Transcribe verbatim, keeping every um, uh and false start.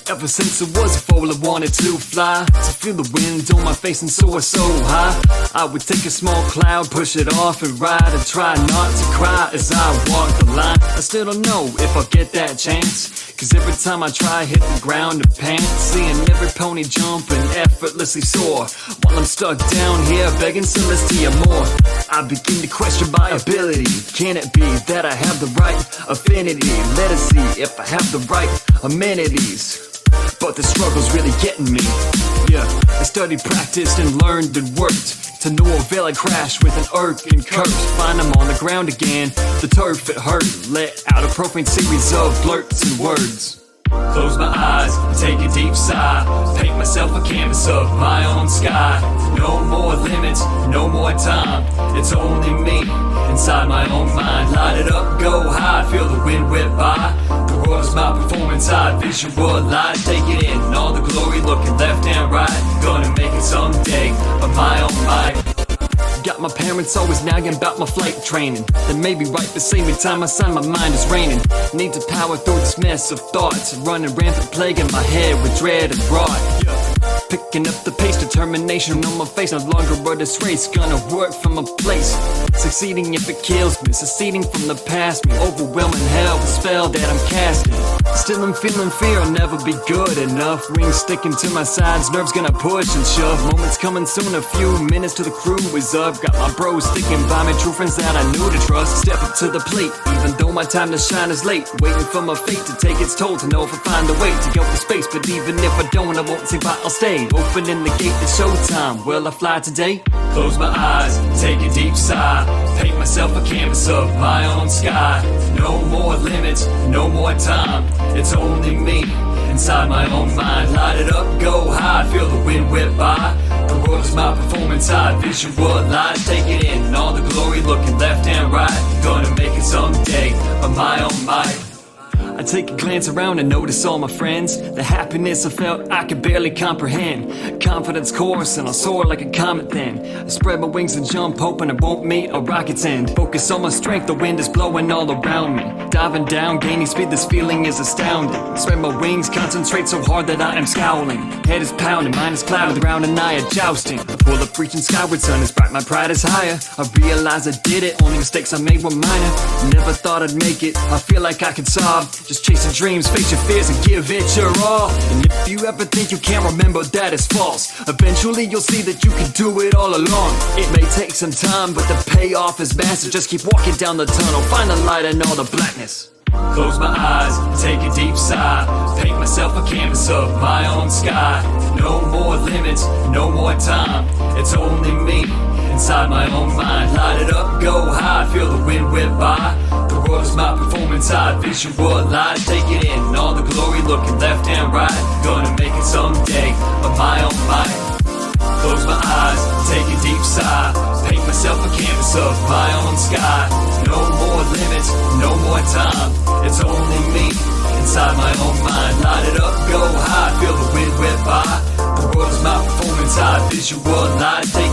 Ever since I was a foal, I wanted to fly, to feel the wind on my face and soar so high. I would take a small cloud, push it off and ride, and try not to cry as I walk the line. I still don't know if I'll get that chance, cause every time I try, I hit the ground and pant. Seeing every pony jump and effortlessly soar, while I'm stuck down here begging Celestia more. I begin to question my ability. Can it be that I have the right affinity? Let us see if I have the right amenities. But the struggle's really getting me. Yeah, I studied, practiced, and learned and worked. To no avail, I crashed with an irk and curse. Find I'm on the ground again, the turf it hurt. Let out a profane series of blurts and words. Close my eyes, take a deep sigh, paint myself a canvas of my own sky. No more limits, no more time, it's only me, inside my own mind. Light it up, go high, feel the wind whip by. The world is my performance, I visualize. Take it in, all the glory, looking left and right. Gonna make it someday, of my own might. Got my parents always nagging about my flight training. They may be right beside me time I sign, my mind is raining. Need to power through this mess of thoughts, running rampant, plaguing my head with dread and rot. Picking up the pace, determination on my face. No longer a this race, gonna work from a place. Succeeding if it kills me, seceding from the past me. Overwhelming hell, the spell that I'm casting. Still I'm feeling fear, I'll never be good enough. Wings sticking to my sides, nerves gonna push and shove. Moments coming soon, a few minutes till the crew is up. Got my bros sticking by me, true friends that I knew to trust. Step up to the plate, even though my time to shine is late. Waiting for my fate to take its toll, to know if I find a way to go to space. But even if I don't, I won't say bye, I'll stay. Opening the gate to showtime, will I fly today? Close my eyes, take a deep sigh, paint myself a canvas of my own sky. No more limits, no more time, it's only me, inside my own mind. Light it up, go high, feel the wind whip by. The world is my performance, I visualize. Take it in, all the glory, looking left and right. Gonna make it someday, of my own might. I take a glance around and notice all my friends. The happiness I felt I could barely comprehend. Confidence course and I'll soar like a comet then. I spread my wings and jump, hoping I won't meet a rocket's end. Focus on my strength, the wind is blowing all around me. Diving down, gaining speed, this feeling is astounding. Spread my wings, concentrate so hard that I am scowling. Head is pounding, mind is clouded, the ground and I are jousting. I pull up, reaching skyward, sun is bright, my pride is higher. I realize I did it, only mistakes I made were minor. Never thought I'd make it, I feel like I could sob. Just chasing dreams, face your fears and give it your all. And if you ever think you can't remember, that is false. Eventually you'll see that you can do it all along. It may take some time, but the payoff is massive. Just keep walking down the tunnel, find the light in all the blackness. Close my eyes, take a deep sigh, paint myself a canvas of my own sky. No more limits, no more time, it's only me, inside my own mind. Light it up, go high, feel the wind whip by. The world is my performance, I visualize. Take it in, all the glory, looking left and right. Gonna make it someday, of my own might. Close my eyes, take a deep sigh, paint myself a canvas of my own sky. No more limits, no more time, it's only me, inside my own mind. Light it up, go high, feel the wind whip by. The world is my performance, I visualize. Take